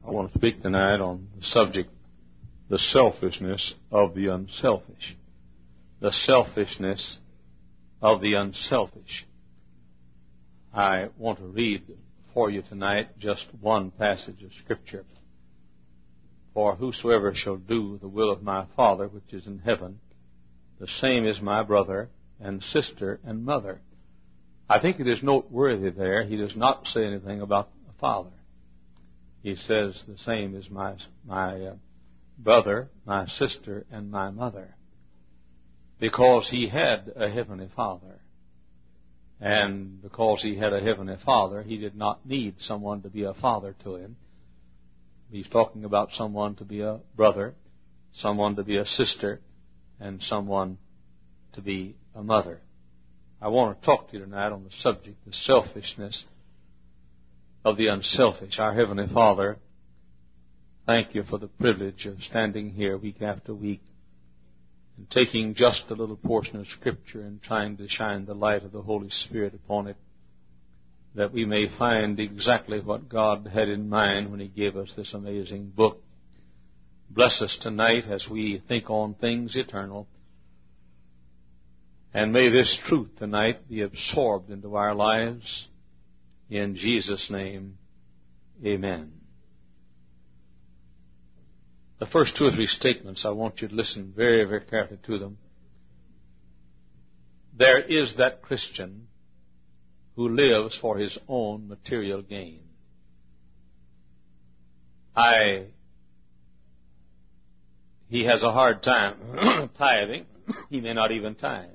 I want to speak tonight on the subject, the selfishness of the unselfish. The selfishness of the unselfish. I want to read for you tonight just one passage of Scripture. For whosoever shall do the will of my Father which is in heaven, the same is my brother and sister and mother. I think it is noteworthy there. He does not say anything about the Father. He says the same is my brother, my sister, and my mother. Because he had a heavenly Father. And because he had a heavenly Father, he did not need someone to be a father to him. He's talking about someone to be a brother, someone to be a sister, and someone to be a mother. I want to talk to you tonight on the subject, the selfishness of the unselfish. Our Heavenly Father, thank you for the privilege of standing here week after week and taking just a little portion of Scripture and trying to shine the light of the Holy Spirit upon it, that we may find exactly what God had in mind when He gave us this amazing book. Bless us tonight as we think on things eternal. And may this truth tonight be absorbed into our lives. In Jesus' name, amen. The first two or three statements, I want you to listen very, very carefully to them. There is that Christian who lives for his own material gain. He has a hard time tithing. He may not even tithe.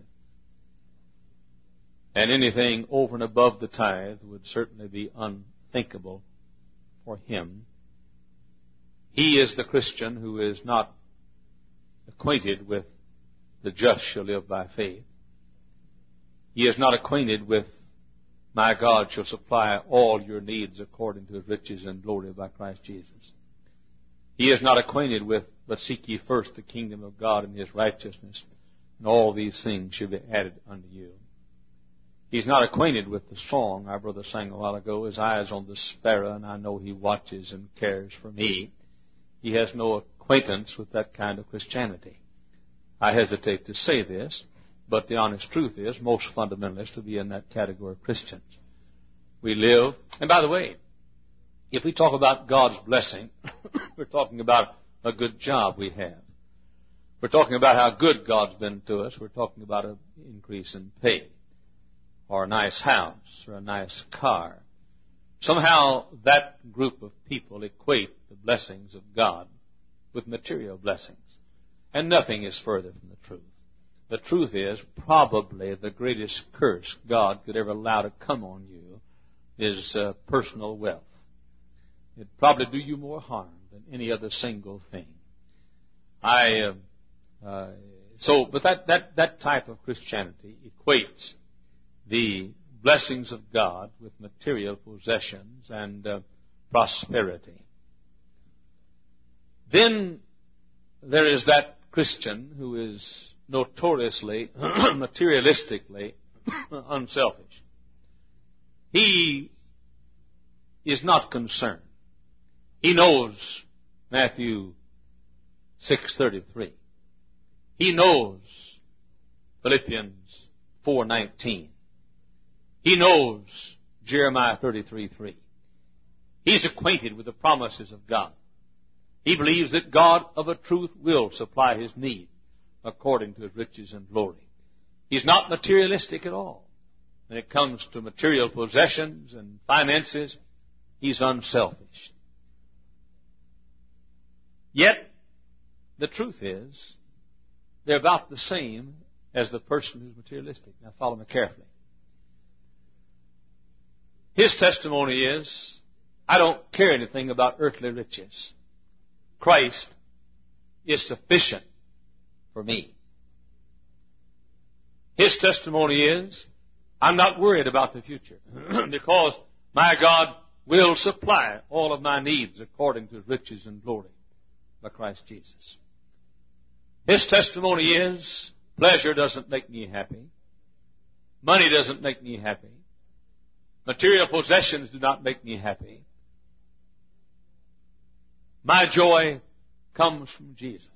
And anything over and above the tithe would certainly be unthinkable for him. He is the Christian who is not acquainted with the just shall live by faith. He is not acquainted with my God shall supply all your needs according to His riches and glory by Christ Jesus. He is not acquainted with, but seek ye first the kingdom of God and His righteousness, and all these things shall be added unto you. He's not acquainted with the song our brother sang a while ago, His eyes on the sparrow, and I know He watches and cares for me. He has no acquaintance with that kind of Christianity. I hesitate to say this, but the honest truth is most fundamentalists will be in that category of Christians. We live, and by the way, if we talk about God's blessing, we're talking about a good job we have. We're talking about how good God's been to us. We're talking about an increase in pay, or a nice house, or a nice car. Somehow that group of people equate the blessings of God with material blessings. And nothing is further from the truth. The truth is, probably the greatest curse God could ever allow to come on you is personal wealth. It'd probably do you more harm than any other single thing. But that type of Christianity equates the blessings of God with material possessions and prosperity. Then there is that Christian who is notoriously, materialistically unselfish. He is not concerned. He knows Matthew 6:33. He knows Philippians 4:19. He knows Jeremiah 33:3. He's acquainted with the promises of God. He believes that God of a truth will supply his need according to His riches and glory. He's not materialistic at all. When it comes to material possessions and finances, he's unselfish. Yet, the truth is, they're about the same as the person who's materialistic. Now follow me carefully. His testimony is, I don't care anything about earthly riches. Christ is sufficient for me. His testimony is, I'm not worried about the future because my God will supply all of my needs according to His riches and glory by Christ Jesus. His testimony is, pleasure doesn't make me happy. Money doesn't make me happy. Material possessions do not make me happy. My joy comes from Jesus.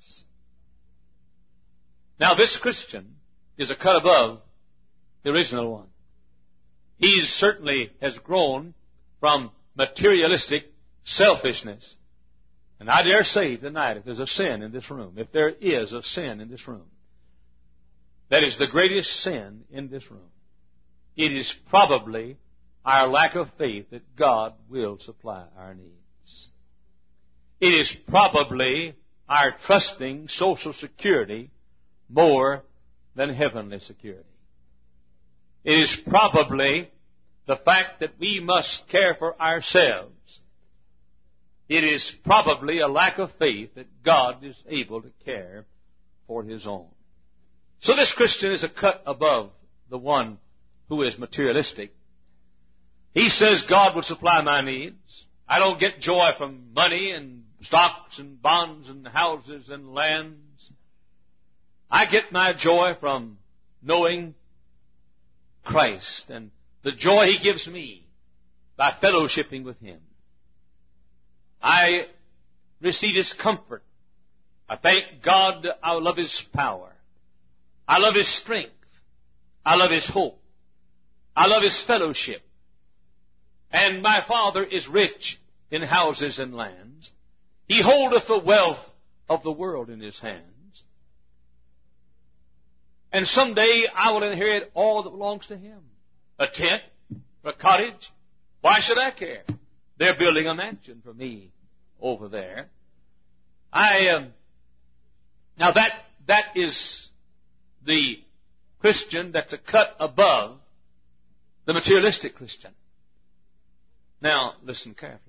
Now this Christian is a cut above the original one. He certainly has grown from materialistic selfishness. And I dare say tonight, if there's a sin in this room, if there is a sin in this room, that is the greatest sin in this room, it is probably our lack of faith that God will supply our needs. It is probably our trusting social security more than heavenly security. It is probably the fact that we must care for ourselves. It is probably a lack of faith that God is able to care for His own. So this Christian is a cut above the one who is materialistic. He says God will supply my needs. I don't get joy from money and stocks and bonds and houses and lands. I get my joy from knowing Christ and the joy He gives me by fellowshipping with Him. I receive His comfort. I thank God. I love His power. I love His strength. I love His hope. I love His fellowship. And my Father is rich in houses and lands. He holdeth the wealth of the world in His hands. And someday I will inherit all that belongs to Him. A tent, a cottage. Why should I care? They're building a mansion for me over there. Now that is the Christian that's a cut above the materialistic Christian. Now, listen carefully.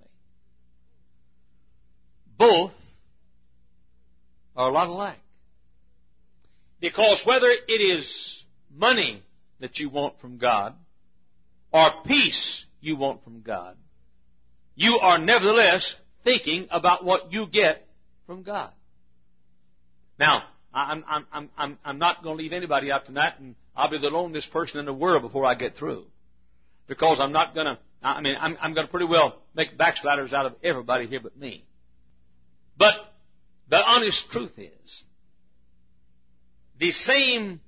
Both are a lot alike. Because whether it is money that you want from God or peace you want from God, you are nevertheless thinking about what you get from God. Now, I'm not going to leave anybody out tonight, and I'll be the loneliest person in the world before I get through. Because I'm going to pretty well make backsliders out of everybody here but me. But the honest truth is, the same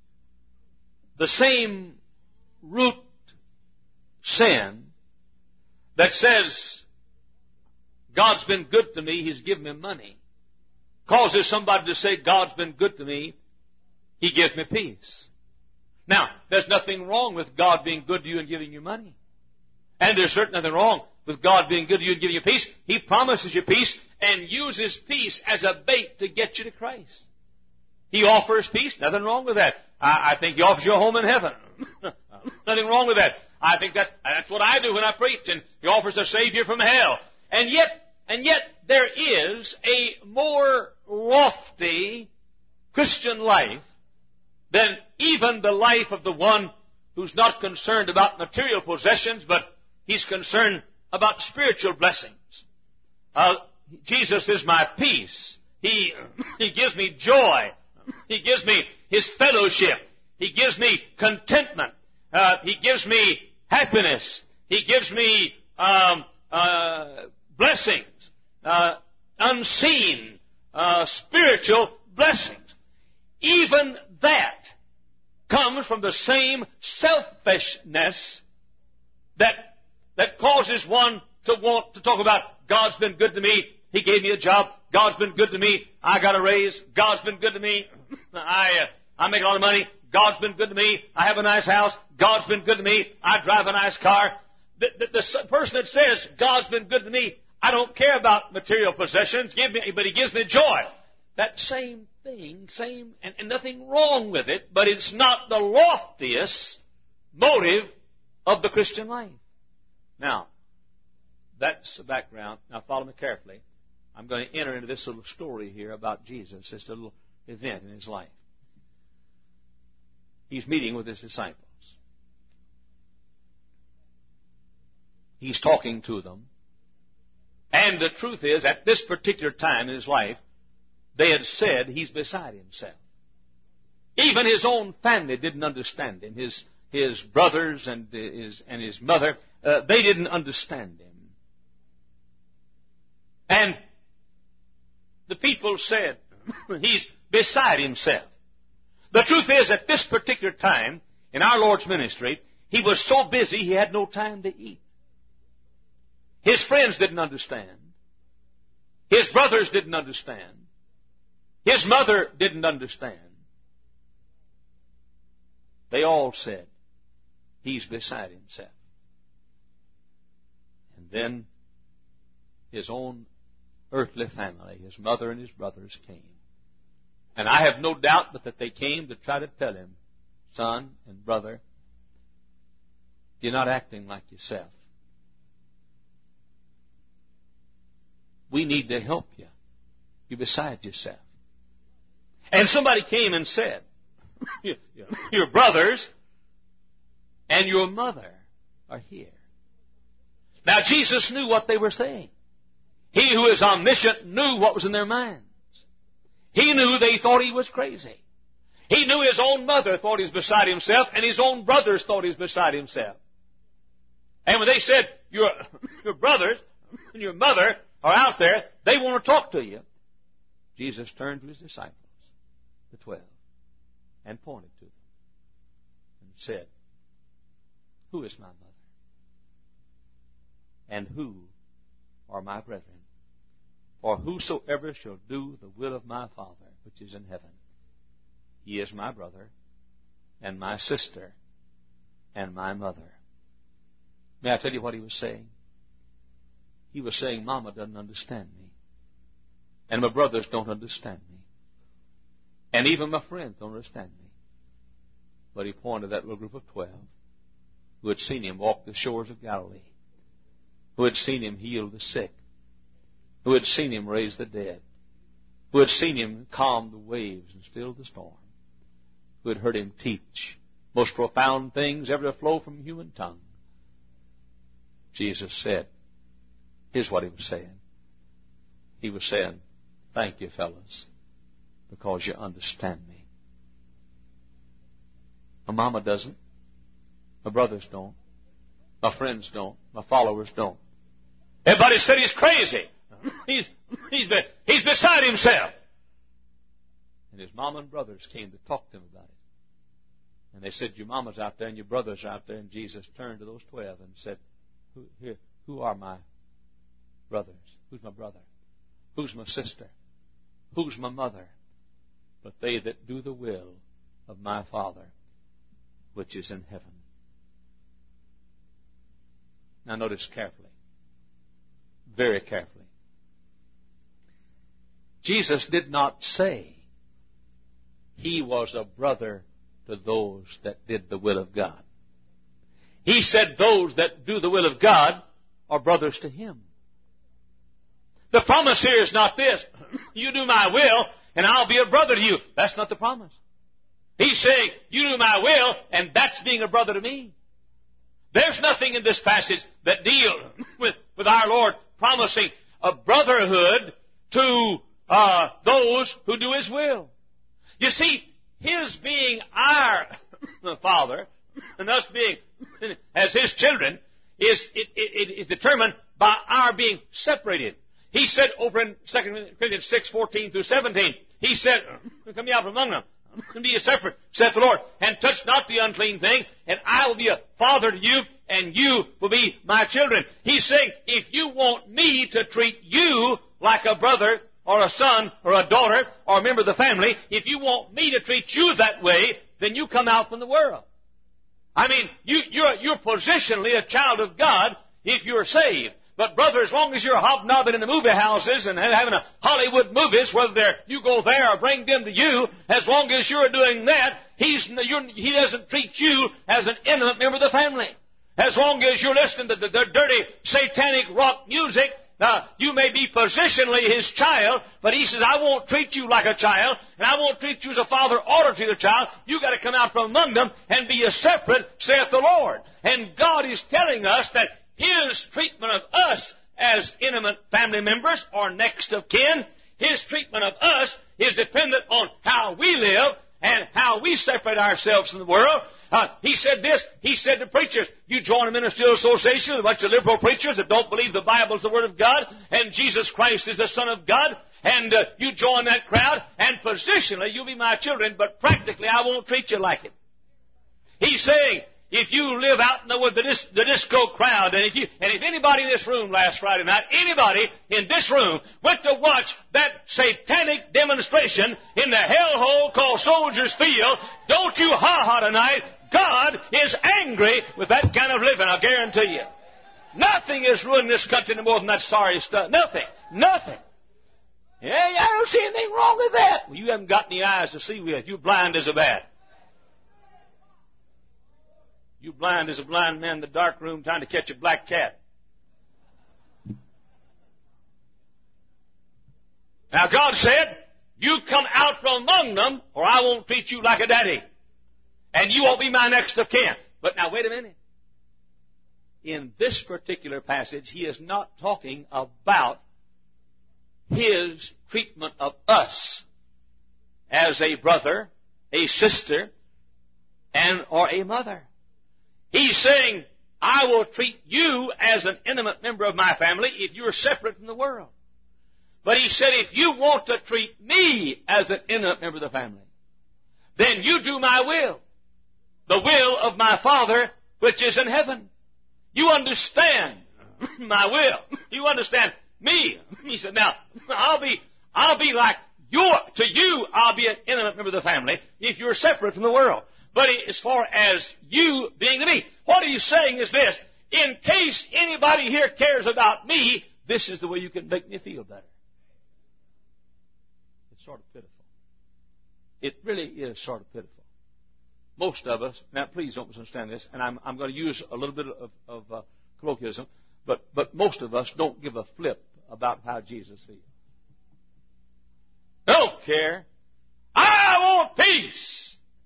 root sin that says, God's been good to me, He's given me money, causes somebody to say, God's been good to me, He gives me peace. Now, there's nothing wrong with God being good to you and giving you money. And there's certainly nothing wrong with God being good to you and giving you peace. He promises you peace and uses peace as a bait to get you to Christ. He offers peace. Nothing wrong with that. I think He offers you a home in heaven. Nothing wrong with that. I think that's what I do when I preach. And He offers a Savior from hell. And yet there is a more lofty Christian life than even the life of the one who's not concerned about material possessions, but he's concerned about spiritual blessings. Jesus is my peace. He gives me joy. He gives me His fellowship. He gives me contentment. He gives me happiness. He gives me blessings, unseen, spiritual blessings. Even that comes from the same selfishness that causes one to want to talk about, God's been good to me, He gave me a job, God's been good to me, I got a raise, God's been good to me, I make a lot of money, God's been good to me, I have a nice house, God's been good to me, I drive a nice car. The person that says, God's been good to me, I don't care about material possessions, but He gives me joy. That same thing, and nothing wrong with it, but it's not the loftiest motive of the Christian life. Now, that's the background. Now follow me carefully. I'm going to enter into this little story here about Jesus, this little event in His life. He's meeting with His disciples. He's talking to them. And the truth is, at this particular time in His life, they had said He's beside Himself. Even His own family didn't understand Him. His brothers and His mother, they didn't understand Him. And people said, he's beside himself. The truth is, at this particular time in our Lord's ministry, he was so busy he had no time to eat. His friends didn't understand. His brothers didn't understand. His mother didn't understand. They all said, he's beside himself. And then his own earthly family, his mother and his brothers, came. And I have no doubt but that they came to try to tell him, son and brother, you're not acting like yourself. We need to help you. You're beside yourself. And somebody came and said, your brothers and your mother are here. Now Jesus knew what they were saying. He who is omniscient knew what was in their minds. He knew they thought he was crazy. He knew his own mother thought he was beside himself, and his own brothers thought he was beside himself. And when they said, your brothers and your mother are out there, they want to talk to you, Jesus turned to his disciples, the 12, and pointed to them and said, who is my mother? And who are my brethren? For whosoever shall do the will of my Father, which is in heaven, he is my brother, and my sister, and my mother. May I tell you what he was saying? He was saying, Mama doesn't understand me. And my brothers don't understand me. And even my friends don't understand me. But he pointed to that little group of 12 who had seen him walk the shores of Galilee, who had seen him heal the sick, who had seen him raise the dead, who had seen him calm the waves and still the storm, who had heard him teach most profound things ever to flow from human tongue. Jesus said, here's what he was saying. He was saying, thank you, fellas, because you understand me. My mama doesn't. My brothers don't. My friends don't. My followers don't. Everybody said he's crazy. He's beside himself. And his mama and brothers came to talk to him about it. And they said, your mama's out there and your brother's out there. And Jesus turned to those 12 and said, who are my brothers? Who's my brother? Who's my sister? Who's my mother? But they that do the will of my Father, which is in heaven. Now notice carefully. Very carefully. Jesus did not say he was a brother to those that did the will of God. He said those that do the will of God are brothers to him. The promise here is not this, you do my will and I'll be a brother to you. That's not the promise. He's saying, you do my will and that's being a brother to me. There's nothing in this passage that deals with our Lord promising a brotherhood to those who do his will. You see, his being our Father and us being as his children is determined by our being separated. He said over in 2 Corinthians 6:14 through 17, he said, come ye out from among them, and be ye separate, saith the Lord, and touch not the unclean thing, and I will be a father to you, and you will be my children. He's saying, if you want me to treat you like a brother or a son or a daughter or a member of the family, if you want me to treat you that way, then you come out from the world. I mean, you're positionally a child of God if you're saved. But brother, as long as you're hobnobbing in the movie houses and having a Hollywood movies, whether you go there or bring them to you, as long as you're doing that, he doesn't treat you as an intimate member of the family. As long as you're listening to the dirty satanic rock music, you may be positionally his child, but he says, I won't treat you like a child, and I won't treat you as a father ought to treat a child. You got to come out from among them and be a separate, saith the Lord. And God is telling us that his treatment of us as intimate family members or next of kin, his treatment of us is dependent on how we live and how we separate ourselves from the world. He said this, he said to preachers, you join a ministerial association with a bunch of liberal preachers that don't believe the Bible is the Word of God and Jesus Christ is the Son of God, and you join that crowd, and positionally you'll be my children, but practically I won't treat you like it. He's saying, if you live out in the disco crowd, and if anybody in this room last Friday night, anybody in this room went to watch that satanic demonstration in the hellhole called Soldiers Field, don't you ha-ha tonight. God is angry with that kind of living, I guarantee you. Nothing has ruined this country no more than that sorry stuff. Nothing. Yeah, I don't see anything wrong with that. Well, you haven't got any eyes to see with. You're blind as a bat. You blind as a blind man in the dark room trying to catch a black cat. Now God said, you come out from among them, or I won't treat you like a daddy. And you won't be my next of kin. But now wait a minute. In this particular passage, he is not talking about his treatment of us as a brother, a sister, or a mother. He's saying, I will treat you as an intimate member of my family if you're separate from the world. But he said, if you want to treat me as an intimate member of the family, then you do my will, the will of my Father which is in heaven. You understand my will. You understand me. He said, now, I'll be like to you, I'll be an intimate member of the family if you're separate from the world. But as far as you being to me, what he's saying is this: in case anybody here cares about me, this is the way you can make me feel better. It's sort of pitiful. It really is sort of pitiful. Most of us, now please don't misunderstand this, and I'm going to use a little bit of colloquialism, but most of us don't give a flip about how Jesus feels. Don't care. I want peace.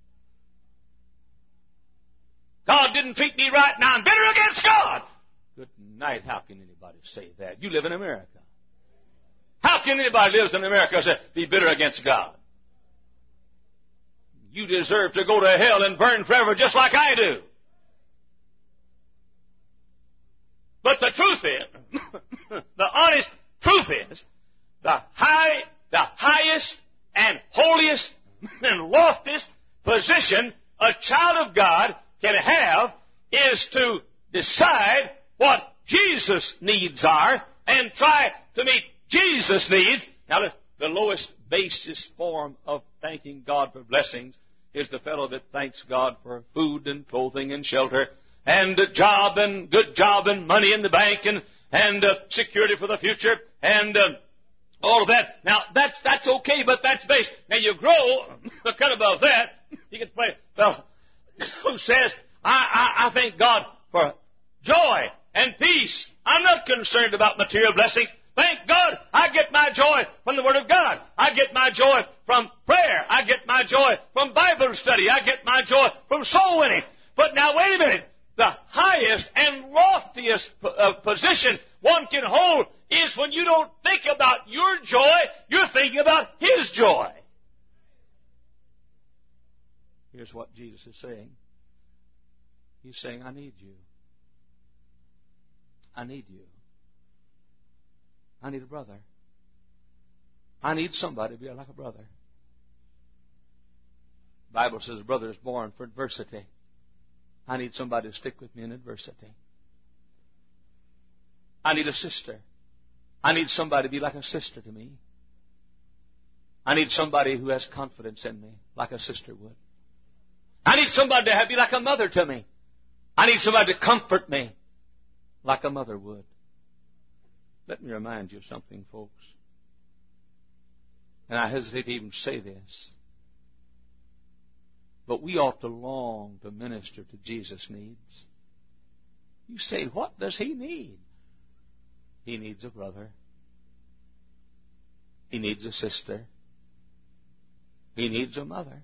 God didn't treat me right, now I'm bitter against God. Good night. How can anybody say that? You live in America. How can anybody who lives in America say, be bitter against God? You deserve to go to hell and burn forever just like I do. But the truth is, the honest truth is, the highest and holiest and loftiest position a child of God can have is to decide what Jesus' needs are and try to meet Jesus' needs. Now, the lowest, basest form of thanking God for blessings is the fellow that thanks God for food and clothing and shelter and a job and good job and money in the bank and security for the future and all of that. Now, that's okay, but that's base. Now, you grow a cut above that. You can play a fellow who says, I thank God for joy and peace. I'm not concerned about material blessings. Thank God I get my joy from the Word of God. I get my joy from prayer. I get my joy from Bible study. I get my joy from soul winning. But now wait a minute. The highest and loftiest position one can hold is when you don't think about your joy, you're thinking about His joy. Here's what Jesus is saying. He's saying, I need you. I need you. I need a brother. I need somebody to be like a brother. The Bible says a brother is born for adversity. I need somebody to stick with me in adversity. I need a sister. I need somebody to be like a sister to me. I need somebody who has confidence in me, like a sister would. I need somebody to be like a mother to me. I need somebody to comfort me, like a mother would. Let me remind you of something, folks. And I hesitate to even say this. But we ought to long to minister to Jesus' needs. You say, what does He need? He needs a brother. He needs a sister. He needs a mother.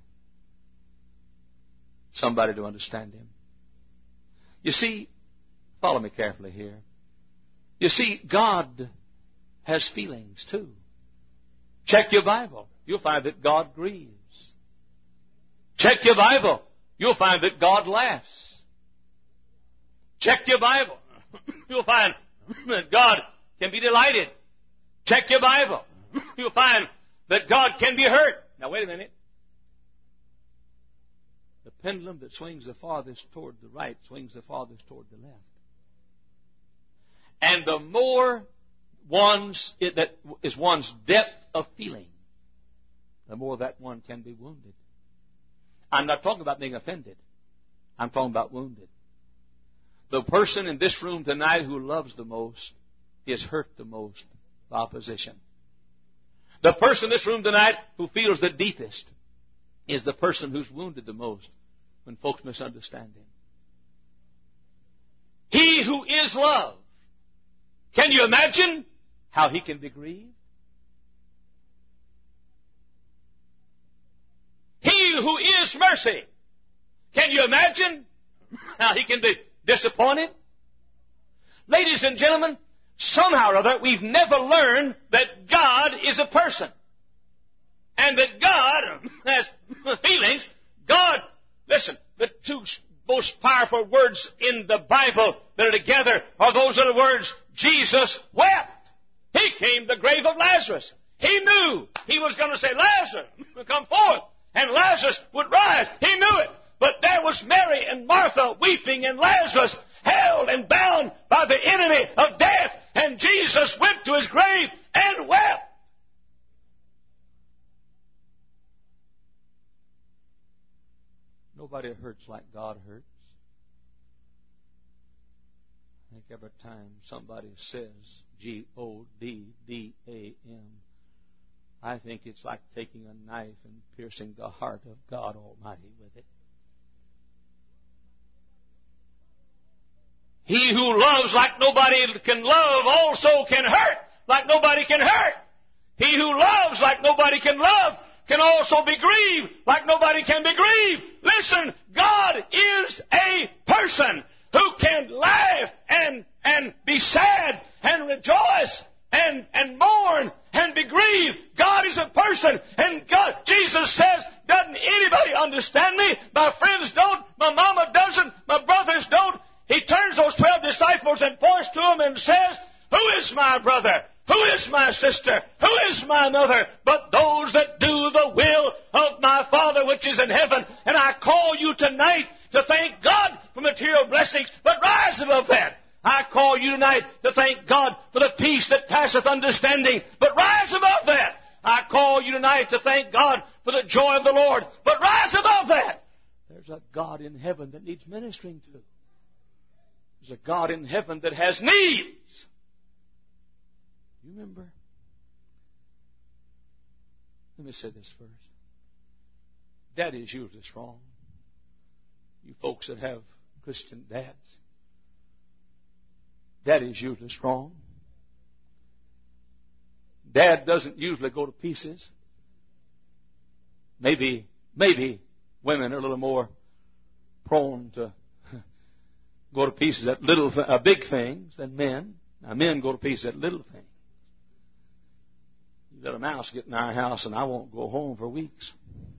Somebody to understand Him. You see, follow me carefully here. You see, God has feelings too. Check your Bible. You'll find that God grieves. Check your Bible. You'll find that God laughs. Check your Bible. You'll find that God can be delighted. Check your Bible. you'll find that God can be hurt. Now wait a minute. The pendulum that swings the farthest toward the right swings the farthest toward the left. And the more that is one's depth of feeling, the more that one can be wounded. I'm not talking about being offended. I'm talking about wounded. The person in this room tonight who loves the most is hurt the most by opposition. The person in this room tonight who feels the deepest is the person who's wounded the most when folks misunderstand him. He who is love, can you imagine how he can be grieved? He who is mercy, can you imagine how he can be disappointed? Ladies and gentlemen, somehow or other we've never learned that God is a person. And that God has feelings. God, listen, the two most powerful words in the Bible that are together are those other words, Jesus wept. He came to the grave of Lazarus. He knew he was going to say, Lazarus, come forth. And Lazarus would rise. He knew it. But there was Mary and Martha weeping, and Lazarus held and bound by the enemy of death. And Jesus went to his grave and wept. Nobody hurts like God hurts. I think every time somebody says G-O-D-D-A-M, I think it's like taking a knife and piercing the heart of God Almighty with it. He who loves like nobody can love also can hurt like nobody can hurt. He who loves like nobody can love can also be grieved like nobody can be grieved. Listen, God is a person who can laugh and be sad and rejoice and mourn and be grieved. God is a person, and God, Jesus says, doesn't anybody understand me? My friends don't, my mama doesn't, my brothers don't. He turns those 12 disciples and points to them and says, who is my brother? Who is my sister? Who is my mother? But those that do the will of my Father which is in heaven. And I call you tonight to thank God for material blessings, but rise above that. I call you tonight to thank God for the peace that passeth understanding, but rise above that. I call you tonight to thank God for the joy of the Lord, but rise above that. There's a God in heaven that needs ministering to. There's a God in heaven that has needs. You remember? Let me say this first. Daddy's usually strong. You folks that have Christian dads, Daddy's usually strong. Dad doesn't usually go to pieces. Maybe women are a little more prone to go to pieces at big things than men. Now, men go to pieces at little things. You let a mouse get in our house and I won't go home for weeks.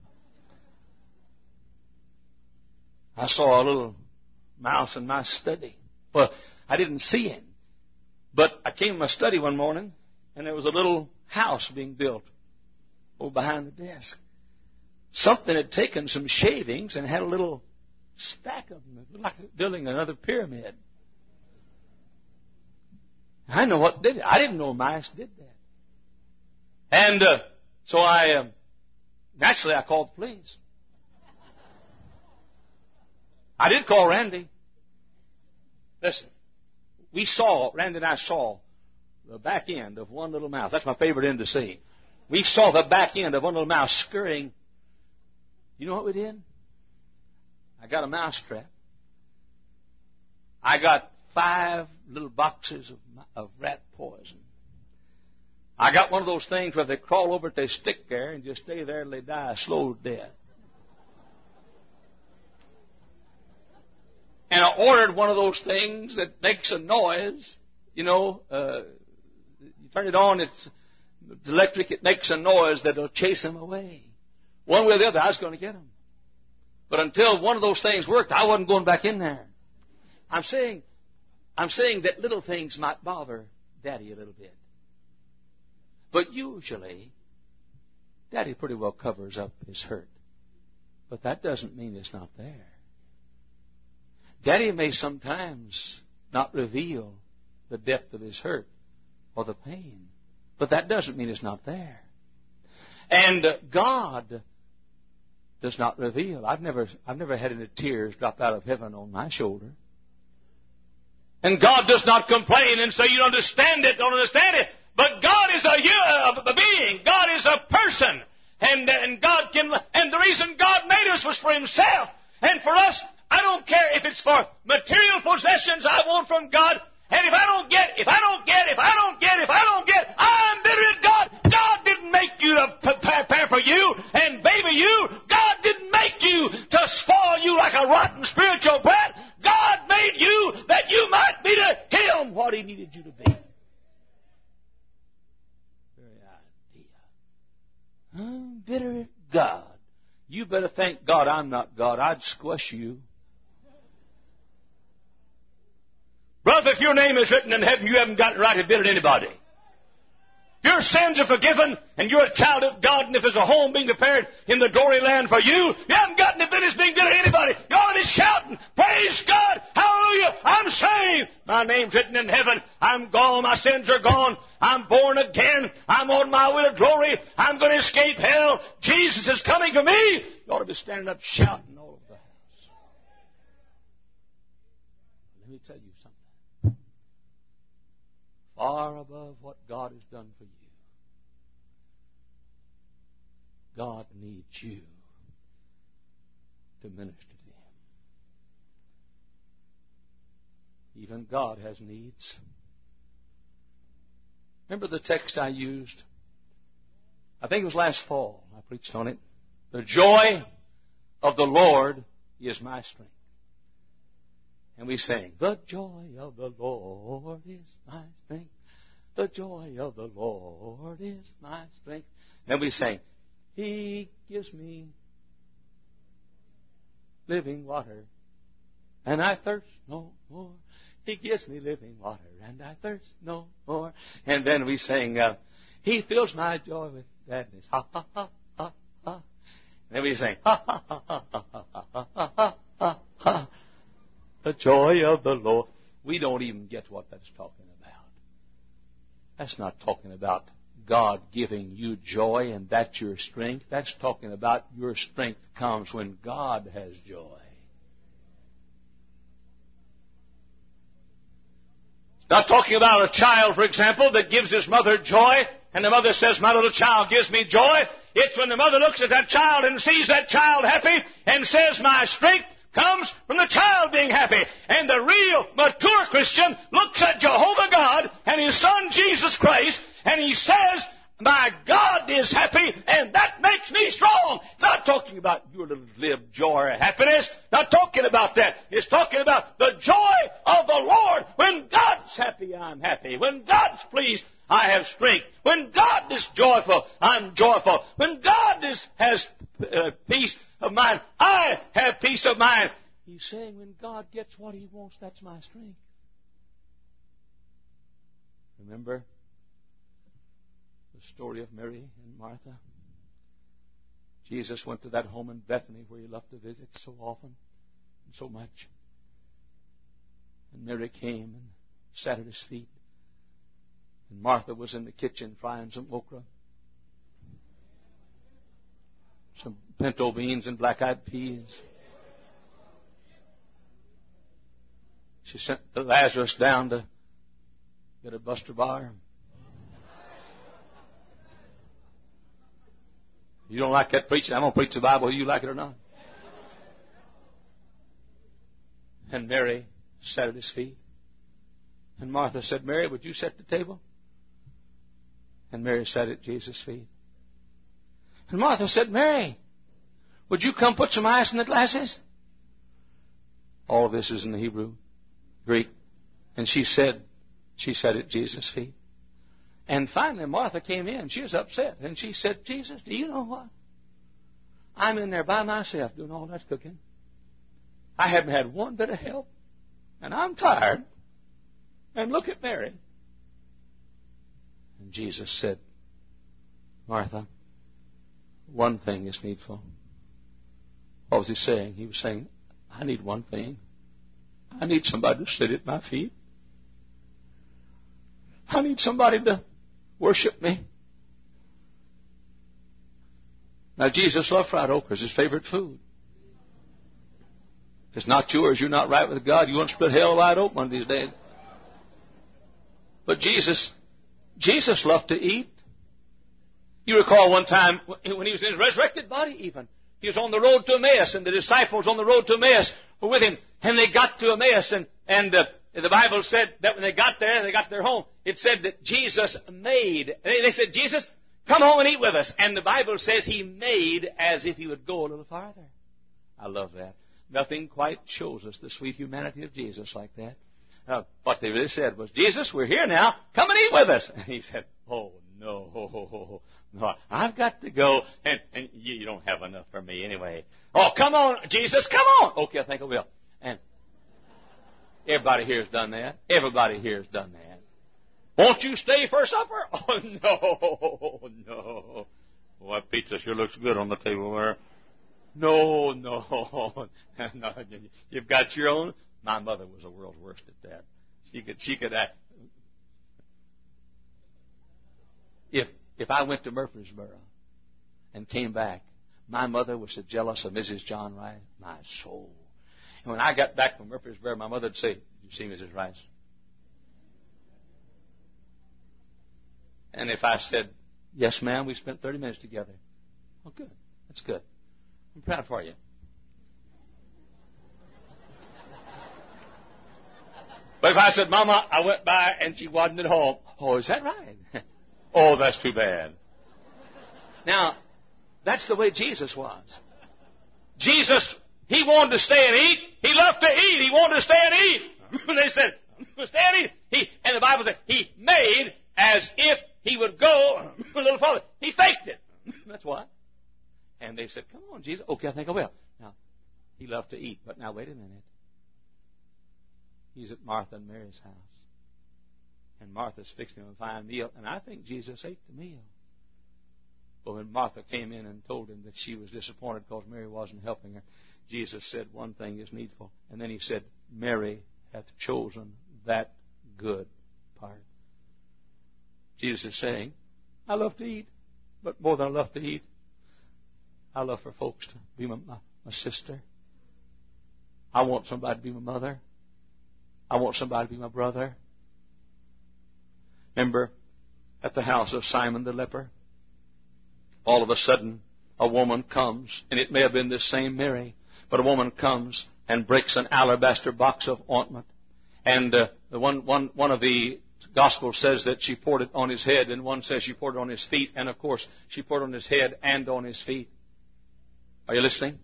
I saw a little mouse in my study. Well, I didn't see him. But I came to my study one morning and there was a little house being built over behind the desk. Something had taken some shavings and had a little stack of them. It looked like building another pyramid. I know what did it. I didn't know mice did that. And so naturally I called the police. I did call Randy. Listen, Randy and I saw the back end of one little mouse. That's my favorite end to see. We saw the back end of one little mouse scurrying. You know what we did? I got a mouse trap. I got 5 little boxes of rat poison. I got one of those things where they crawl over it, they stick there and just stay there and they die a slow death. And I ordered one of those things that makes a noise. You know, you turn it on, it's electric, it makes a noise that'll chase them away. One way or the other, I was going to get them. But until one of those things worked, I wasn't going back in there. I'm saying that little things might bother Daddy a little bit. But usually, Daddy pretty well covers up his hurt. But that doesn't mean it's not there. Daddy may sometimes not reveal the depth of his hurt or the pain. But that doesn't mean it's not there. And God does not reveal. I've never had any tears drop out of heaven on my shoulder. And God does not complain and say, you don't understand it. But God is a being. God is a person. And God can, and the reason God made us was for Himself. And for us, I don't care if it's for material possessions I want from God. And if I don't get, I'm bitter at God. God didn't make you to pamper you and baby you. God didn't make you to spoil you like a rotten spiritual brat. God made you that you might be to Him what He needed you to be. Very idea. I'm bitter at God. You better thank God I'm not God. I'd squash you. Brother, if your name is written in heaven, you haven't got the right to be bitter at anybody. Your sins are forgiven, and you're a child of God, and if there's a home being prepared in the glory land for you, you haven't got any business being bitter at anybody. You ought to be shouting, praise God, hallelujah, I'm saved. My name's written in heaven. I'm gone. My sins are gone. I'm born again. I'm on my way to glory. I'm going to escape hell. Jesus is coming for me. You ought to be standing up shouting all over the house. Let me tell you something. Far above what God has done for you, God needs you to minister to Him. Even God has needs. Remember the text I used? I think it was last fall. I preached on it. The joy of the Lord is my strength. And we sang, the joy of the Lord is my strength. The joy of the Lord is my strength. And we sang, He gives me living water, and I thirst no more. He gives me living water, and I thirst no more. And then we sang, He fills my joy with gladness. Ha, ha, ha, ha, ha. And then we sang, ha, ha, ha, ha, ha, ha, ha, ha, ha, ha. The joy of the Lord. We don't even get what that's talking about. That's not talking about God giving you joy and that's your strength. That's talking about your strength comes when God has joy. It's not talking about a child, for example, that gives his mother joy and the mother says, my little child gives me joy. It's when the mother looks at that child and sees that child happy and says, my strength comes from the child being happy. And the real mature Christian looks at Jehovah God and His Son Jesus Christ and he says, my God is happy and that makes me strong. It's not talking about your little glib joy or happiness. Not talking about that. It's talking about the joy of the Lord. When God's happy, I'm happy. When God's pleased, I have strength. When God is joyful, I'm joyful. When God has peace of mind, I have peace of mind. He's saying when God gets what He wants, that's my strength. Remember the story of Mary and Martha? Jesus went to that home in Bethany where He loved to visit so often and so much. And Mary came and sat at His feet. And Martha was in the kitchen frying some okra, some pinto beans and black-eyed peas. She sent Lazarus down to get a Buster Bar. You don't like that preaching? I'm going to preach the Bible, whether you like it or not. And Mary sat at His feet. And Martha said, Mary, would you set the table? And Mary sat at Jesus' feet. And Martha said, Mary, would you come put some ice in the glasses? All of this is in the Hebrew, Greek. And she sat at Jesus' feet. And finally Martha came in. She was upset. And she said, Jesus, do you know what? I'm in there by myself doing all that cooking. I haven't had one bit of help. And I'm tired. And look at Mary. And Jesus said, Martha, one thing is needful. What was he saying? He was saying, I need one thing. I need somebody to sit at my feet. I need somebody to worship me. Now, Jesus loved fried okra. It's his favorite food. If it's not yours, you're not right with God. You want to split hell wide open one of these days. But Jesus loved to eat. You recall one time when he was in his resurrected body even. He was on the road to Emmaus, and the disciples on the road to Emmaus were with him. And they got to Emmaus, and the Bible said that when they got there, they got to their home. It said that Jesus made. They said, Jesus, come home and eat with us. And the Bible says he made as if he would go a little farther. I love that. Nothing quite shows us the sweet humanity of Jesus like that. What they really said was, Jesus, we're here now. Come and eat with us. And he said, oh, no. No, I've got to go, and you don't have enough for me anyway. Oh, come on, Jesus, come on. Okay, I think I will. And everybody here has done that. Everybody here has done that. Won't you stay for supper? Oh, no. Well, that pizza sure looks good on the table there. No. No, you've got your own. My mother was the world's worst at that. She could act. If I went to Murfreesboro and came back, my mother was so jealous of Mrs. John Rice, my soul. And when I got back from Murfreesboro, my mother would say, did you see Mrs. Rice? And if I said, yes, ma'am, we spent 30 minutes together. Oh, good. That's good. I'm proud for you. But if I said, Mama, I went by and she wasn't at home. Oh, is that right? Oh, that's too bad. Now, that's the way Jesus was. Jesus, he wanted to stay and eat. He loved to eat. He wanted to stay and eat. They said, stay and eat. And the Bible said, he made as if he would go a little farther. He faked it. That's why. And they said, come on, Jesus. Okay, I think I will. Now, he loved to eat. But now, wait a minute. He's at Martha and Mary's house. And Martha's fixing him a fine meal. And I think Jesus ate the meal. But when Martha came in and told him that she was disappointed because Mary wasn't helping her, Jesus said, one thing is needful. And then he said, Mary hath chosen that good part. Jesus is saying, I love to eat. But more than I love to eat, I love for folks to be my sister. I want somebody to be my mother. I want somebody to be my brother. Remember, at the house of Simon the leper, all of a sudden, a woman comes, and it may have been this same Mary, but a woman comes and breaks an alabaster box of ointment. And one of the Gospels says that she poured it on his head, and one says she poured it on his feet, and of course, she poured it on his head and on his feet. Are you listening?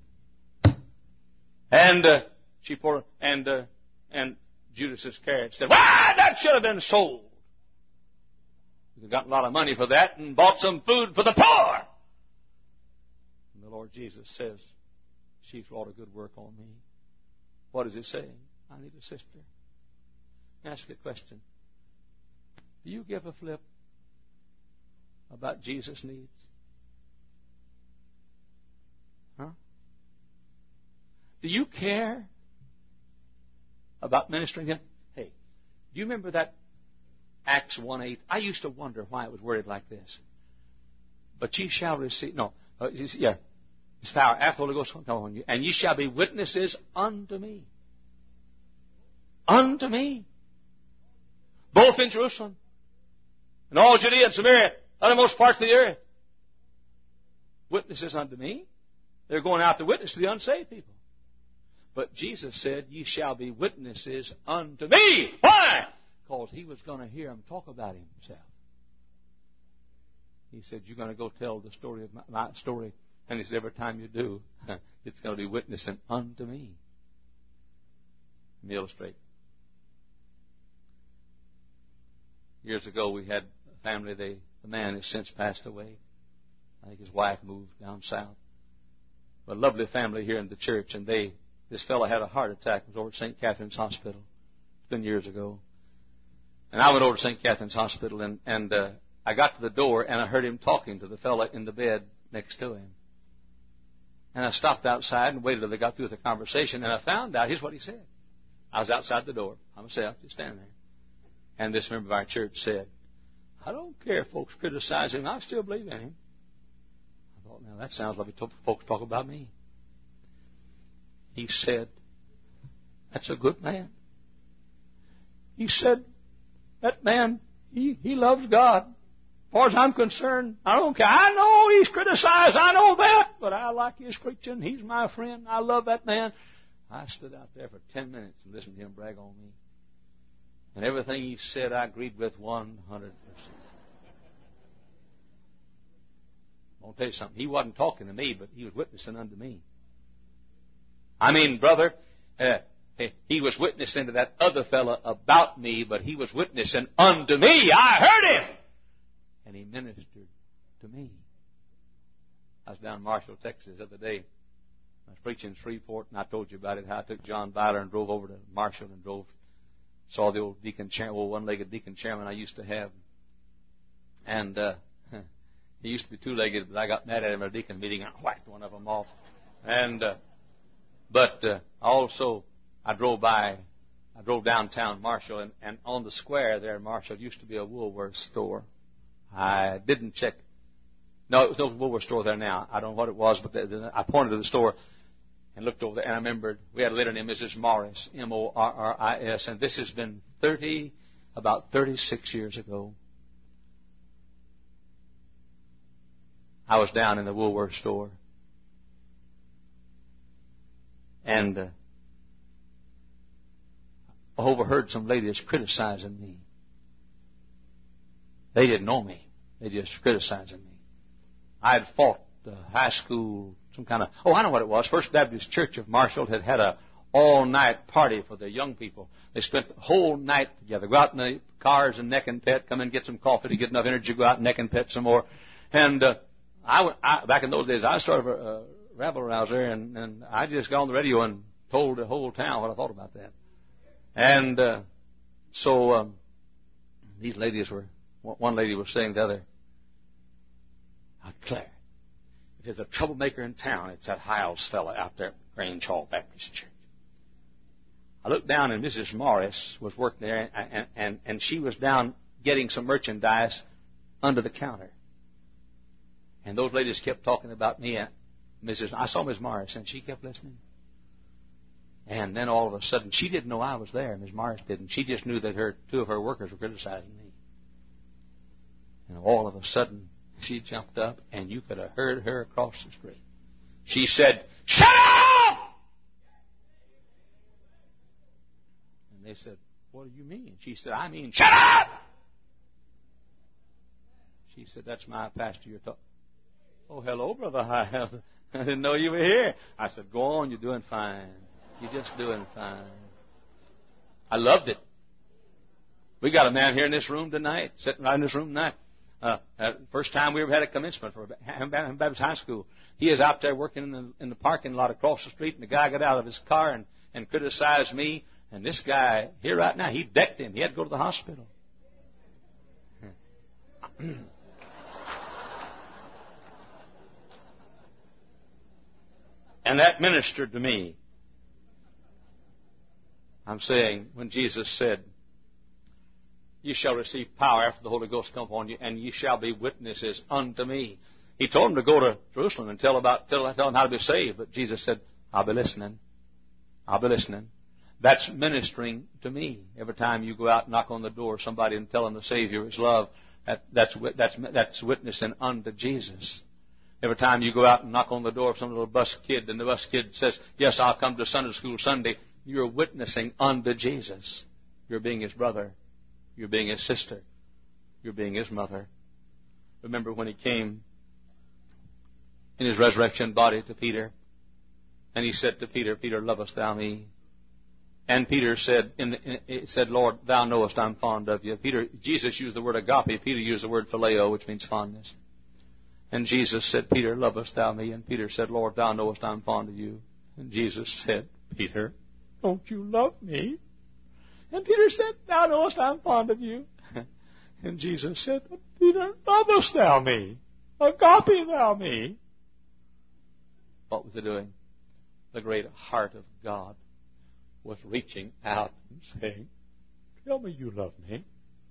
And she poured, and Judas Iscariot said, "Why, that should have been sold. We got a lot of money for that and bought some food for the poor." And the Lord Jesus says, "She's wrought a good work on me." What is he saying? I need a sister. Ask a question. Do you give a flip about Jesus' needs? Huh? Do you care about ministering him? Hey, do you remember that Acts 1:8? I used to wonder why it was worded like this. But ye shall receive, His power after the Holy Ghost will come on you, and ye shall be witnesses unto me. Unto me. Both in Jerusalem, and all Judea and Samaria, uttermost parts of the earth. Witnesses unto me. They're going out to witness to the unsaved people. But Jesus said, ye shall be witnesses unto me. Why? Because he was going to hear them talk about himself. He said, you're going to go tell the story of my story. And he said, every time you do, it's going to be witnessing unto me. Let me illustrate. Years ago, we had a family. The man has since passed away. I think his wife moved down south. But a lovely family here in the church, and this fellow had a heart attack. It was over at St. Catherine's Hospital. It's been years ago. And I went over to St. Catherine's Hospital, and I got to the door and I heard him talking to the fellow in the bed next to him. And I stopped outside and waited till they got through with the conversation, and I found out, here's what he said. I was outside the door, by myself, just standing there. And this member of our church said, I don't care if folks criticize him, I still believe in him. I thought, now that sounds like folks talk about me. He said, that's a good man. He said, that man, he loves God. As far as I'm concerned, I don't care. I know he's criticized. I know that. But I like his preaching. He's my friend. I love that man. I stood out there for 10 minutes and listened to him brag on me. And everything he said, I agreed with 100%. I'll tell you something. He wasn't talking to me, but he was witnessing unto me. I mean, brother, he was witnessing to that other fella about me, but he was witnessing unto me. I heard him. And he ministered to me. I was down in Marshall, Texas the other day. I was preaching in Shreveport, and I told you about it, how I took John Byler and drove over to Marshall and saw the old deacon chairman, old one-legged deacon chairman I used to have. And he used to be two-legged, but I got mad at him at a deacon meeting and I whacked one of them off. But also, I drove downtown Marshall, and on the square there in Marshall used to be a Woolworth store. I didn't check. No, there's no Woolworth store there now. I don't know what it was, but I pointed to the store and looked over there, and I remembered we had a lady named Mrs. Morris, Morris, and this has been about 36 years ago. I was down in the Woolworth store, and I overheard some ladies criticizing me. They didn't know me. They just criticizing me. I had fought high school, I know what it was. First Baptist Church of Marshall had a all-night party for the young people. They spent the whole night together. Go out in the cars and neck and pet, come in and get some coffee to get enough energy to go out and neck and pet some more. And I back in those days, I started a rabble rouser, and I just got on the radio and told the whole town what I thought about that. And so these ladies one lady was saying to the other, I declare, if there's a troublemaker in town, it's that Hiles fella out there at Grange Hall Baptist Church. I looked down, and Mrs. Morris was working there, and she was down getting some merchandise under the counter. And those ladies kept talking about me. I saw Miss Morris, and she kept listening. And then all of a sudden, she didn't know I was there. Miss Morris didn't. She just knew that two of her workers were criticizing me. And all of a sudden, she jumped up, and you could have heard her across the street. She said, "Shut up!" And they said, "What do you mean?" She said, "I mean, shut up!" She said, "That's my pastor you're talking." "Oh, hello, Brother Hiles. I didn't know you were here." I said, "Go on, you're doing fine. You're just doing fine." I loved it. We got a man here in this room tonight, sitting right in this room tonight. First time we ever had a commencement for Hamilton Baptist High School. He is out there working in the parking lot across the street, and the guy got out of his car and criticized me. And this guy here right now, he decked him. He had to go to the hospital. And that ministered to me. I'm saying, when Jesus said, "You shall receive power after the Holy Ghost come upon you, and you shall be witnesses unto me." He told them to go to Jerusalem and tell them how to be saved. But Jesus said, "I'll be listening. I'll be listening." That's ministering to me. Every time you go out and knock on the door of somebody and tell them the Savior is love, that's witnessing unto Jesus. Every time you go out and knock on the door of some little bus kid, and the bus kid says, "Yes, I'll come to Sunday school Sunday," you're witnessing unto Jesus. You're being His brother. You're being His sister. You're being His mother. Remember when He came in His resurrection body to Peter, and He said to Peter, "Peter, lovest thou me?" And Peter said, "Lord, thou knowest I'm fond of you." Jesus used the word agape. Peter used the word phileo, which means fondness. And Jesus said, "Peter, lovest thou me?" And Peter said, "Lord, thou knowest I'm fond of you." And Jesus said, "Peter, don't you love me?" And Peter said, "Thou knowest I'm fond of you." And Jesus said, Peter, lovest thou me? Agape thou me? What was he doing? The great heart of God was reaching out and saying, tell me you love me.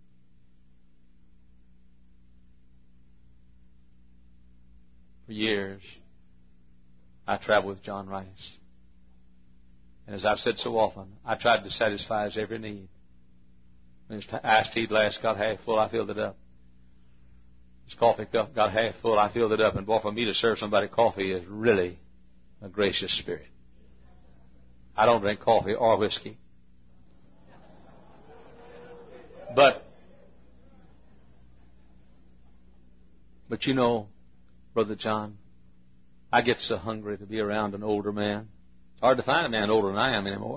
For years, I traveled with John Rice. And as I've said so often, I tried to satisfy his every need. When his iced tea glass got half full, I filled it up. His coffee cup got half full, I filled it up. And boy, for me to serve somebody coffee is really a gracious spirit. I don't drink coffee or whiskey. But you know, Brother John, I get so hungry to be around an older man. It's hard to find a man older than I am anymore.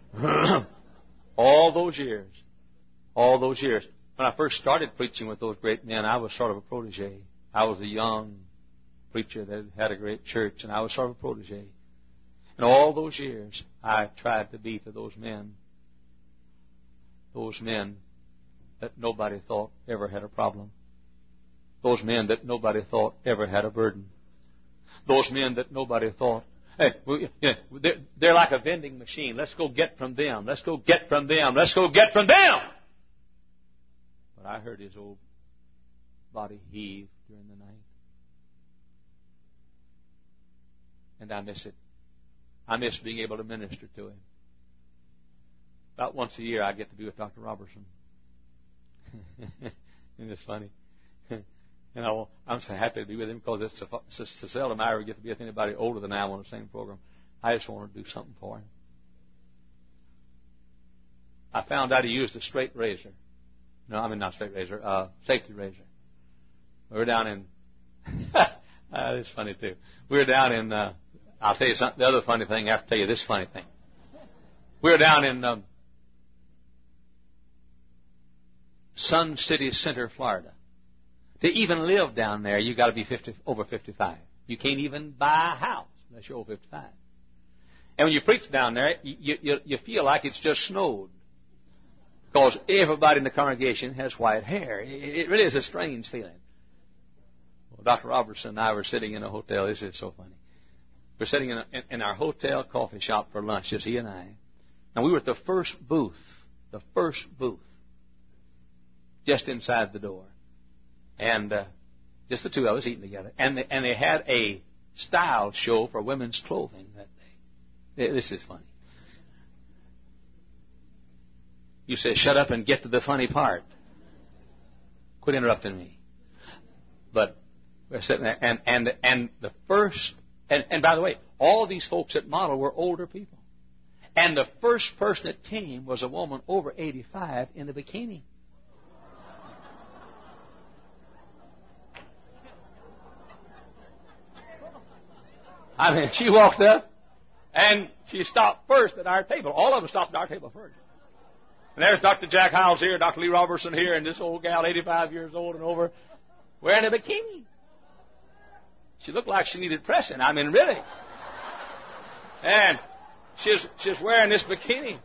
All those years. When I first started preaching with those great men, I was sort of a protege. I was a young preacher that had a great church, and I was sort of a protege. And all those years, I tried to be to those men that nobody thought ever had a problem. Those men that nobody thought ever had a burden. Those men that nobody thought, hey, they're like a vending machine. Let's go get from them. Let's go get from them. Let's go get from them. But I heard his old body heave during the night. And I miss it. I miss being able to minister to him. About once a year, I get to be with Dr. Robertson. Isn't this funny? And I'm so happy to be with him because it's so seldom I ever get to be with anybody older than I am on the same program. I just want to do something for him. I found out he used a straight razor. No, I mean not straight razor, safety razor. We were down in, it's funny too. We were down in, I'll tell you something, the other funny thing, I have to tell you this funny thing. We were down in Sun City Center, Florida. To even live down there, you've got to be over 55. You can't even buy a house unless you're over 55. And when you preach down there, you feel like it's just snowed. Because everybody in the congregation has white hair. It really is a strange feeling. Well, Dr. Robertson and I were sitting in a hotel. This is so funny. We're sitting in our hotel coffee shop for lunch, just he and I. And we were at the first booth, just inside the door. And just the two of us eating together. And they had a style show for women's clothing that day. This is funny. You say, shut up and get to the funny part. Quit interrupting me. But we're sitting there, and the first, and by the way, all these folks at Model were older people. And the first person that came was a woman over 85 in a bikini. I mean, she walked up, and she stopped first at our table. All of them stopped at our table first. And there's Dr. Jack Hiles here, Dr. Lee Robertson here, and this old gal, 85 years old and over, wearing a bikini. She looked like she needed pressing. I mean, really. And she's wearing this bikini.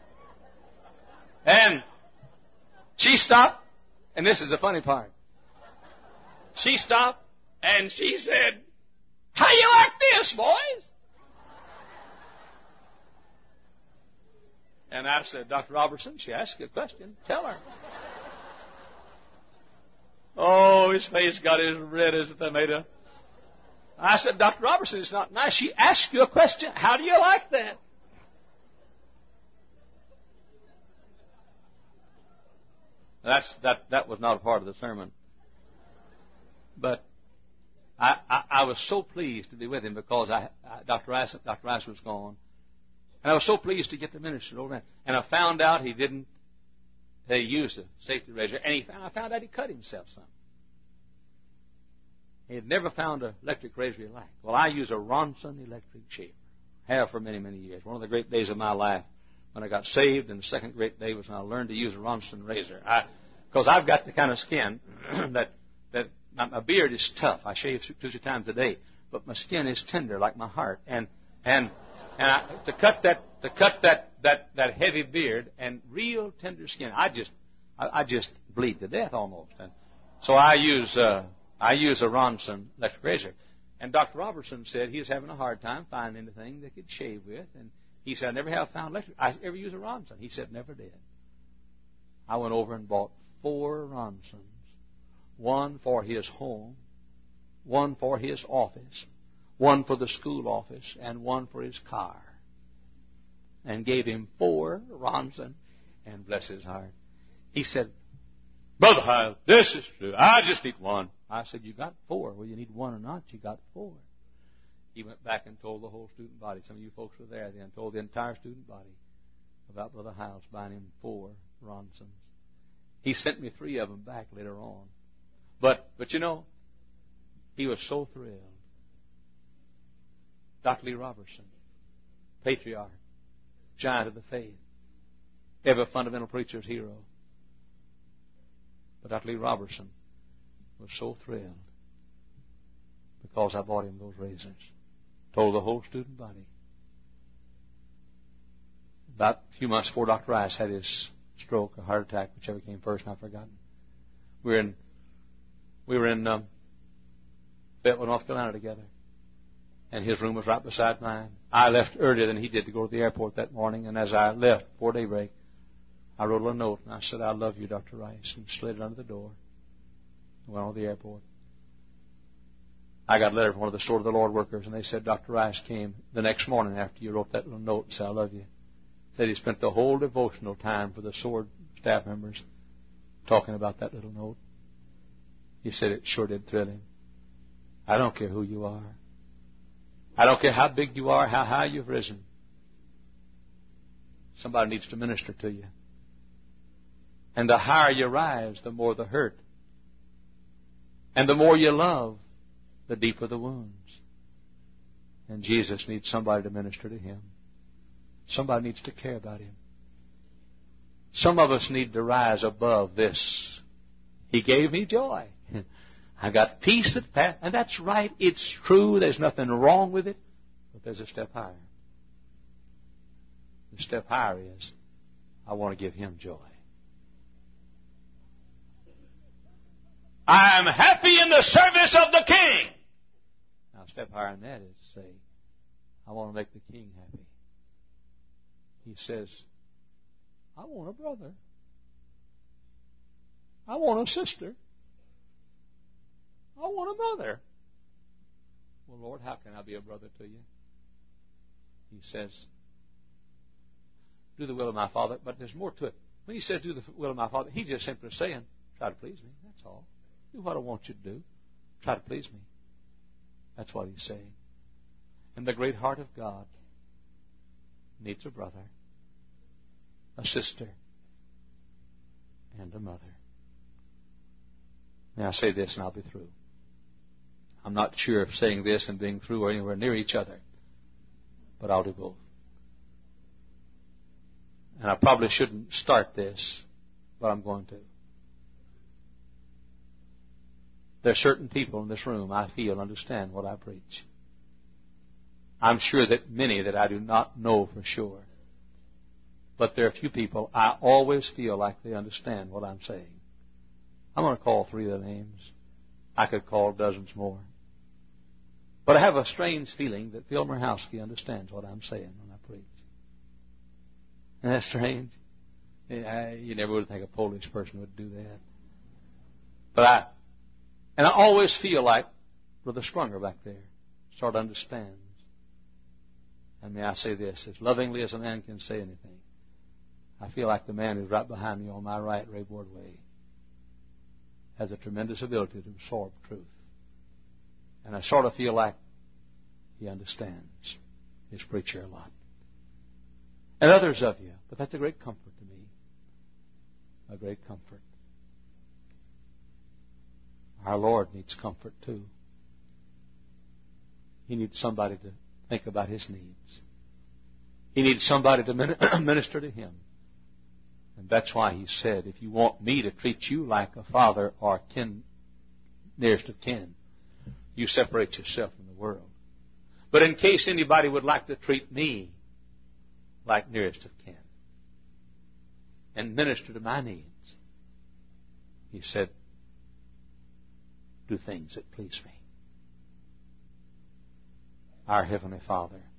And she stopped, and this is the funny part. She stopped, and she said, how you like this, boys? And I said, Dr. Robertson, she asked you a question. Tell her. Oh, his face got as red as a tomato. I said, Dr. Robertson, it's not nice. She asked you a question. How do you like that? That was not a part of the sermon. But I was so pleased to be with him because Dr. Rice was gone. And I was so pleased to get to minister to old man. And I found out they used a safety razor. And I found out he cut himself some. He had never found an electric razor he liked. Well, I use a Ronson electric shaver. Have for many, many years. One of the great days of my life when I got saved, and the second great day was when I learned to use a Ronson razor. Because I've got the kind of skin that my beard is tough. I shave 2 or 3 times a day, but my skin is tender like my heart. And to cut that heavy beard and real tender skin, I I just bleed to death almost. And so I use a Ronson electric razor. And Dr. Robertson said he was having a hard time finding anything they could shave with. And he said, I never have found electric. I ever use a Ronson. He said, never did. I went over and bought 4 Ronsons. One for his home, one for his office, one for the school office, and one for his car. And gave him 4 Ronson. And bless his heart, he said, Brother Hyles, this is true. I just need one. I said, you got 4. Well, you need one or not, you got 4. He went back and told the whole student body. Some of you folks were there then. Told the entire student body about Brother Hyles buying him 4 Ronsons. He sent me 3 of them back later on. But you know, he was so thrilled. Dr. Lee Robertson, patriarch, giant of the faith, ever fundamental preacher's hero. But Dr. Lee Robertson was so thrilled because I bought him those razors. Told the whole student body. About a few months before Dr. Rice had his stroke or heart attack, whichever came first, I've forgotten. We were in Fayetteville, North Carolina together. And his room was right beside mine. I left earlier than he did to go to the airport that morning. And as I left before daybreak, I wrote a note and I said, I love you, Dr. Rice, and slid it under the door and went on to the airport. I got a letter from one of the Sword of the Lord workers, and they said Dr. Rice came the next morning after you wrote that little note and said, I love you. Said he spent the whole devotional time for the Sword staff members talking about that little note. He said it sure did thrill him. I don't care who you are. I don't care how big you are, how high you've risen. Somebody needs to minister to you. And the higher you rise, the more the hurt. And the more you love, the deeper the wounds. And Jesus needs somebody to minister to him. Somebody needs to care about him. Some of us need to rise above this. He gave me joy. I got peace that passed. And that's right. It's true. There's nothing wrong with it. But there's a step higher. The step higher is, I want to give him joy. I am happy in the service of the King. Now, a step higher than that is to say, I want to make the King happy. He says, I want a brother. I want a sister. I want a mother. Well, Lord, how can I be a brother to you? He says, do the will of my Father. But there's more to it. When he says do the will of my Father, he's just simply saying, try to please me. That's all. Do what I want you to do. Try to please me. That's what he's saying. And the great heart of God needs a brother, a sister, and a mother. Now I say this and I'll be through. I'm not sure if saying this and being through are anywhere near each other, but I'll do both. And I probably shouldn't start this, but I'm going to. There are certain people in this room I feel understand what I preach. I'm sure that many that I do not know for sure. But there are a few people I always feel like they understand what I'm saying. I'm going to call 3 of the names. I could call dozens more. But I have a strange feeling that Phil Murhowski understands what I'm saying when I preach. Isn't that strange? You never would think a Polish person would do that. But I always feel like Brother Sprunger back there sort of understands. And may I say this, as lovingly as a man can say anything, I feel like the man who's right behind me on my right, Ray Bordway, has a tremendous ability to absorb truth. And I sort of feel like he understands his preacher a lot. And others of you, but that's a great comfort to me. A great comfort. Our Lord needs comfort too. He needs somebody to think about his needs. He needs somebody to minister to him. And that's why he said, if you want me to treat you like a father or kin, nearest of kin, you separate yourself from the world. But in case anybody would like to treat me like nearest of kin and minister to my needs, He said, do things that please me. Our Heavenly Father,